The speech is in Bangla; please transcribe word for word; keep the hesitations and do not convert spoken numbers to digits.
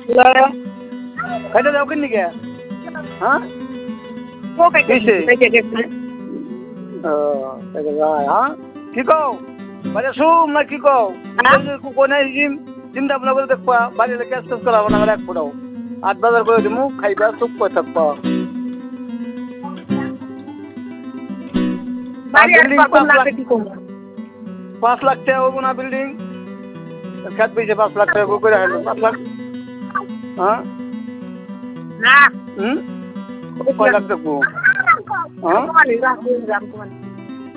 খাইতে যাও কিনি কে হ্যাঁ ও খাইতে খাইতে গেছে ও খাইতে যায় হ্যাঁ কি কও বাড়ি শুম না কি কও কোনে জিম চিন্তা ভাবনা করে দেখবা বাড়িতে ক্যাশ ক্যাশ করাবো না এক ফোটাও আট বাজার করে দিমু খাইবা চুপ করে থাকবা বাড়ি আর কত লাগবে কি কম পাঁচ লাখ টাকা হবো না বিল্ডিং খেত পেয়েছে পাঁচ লাখ টাকা করে হারবে পাঁচ লাখ হ্যাঁ না হুম কয় লাখ টাকা হ্যাঁ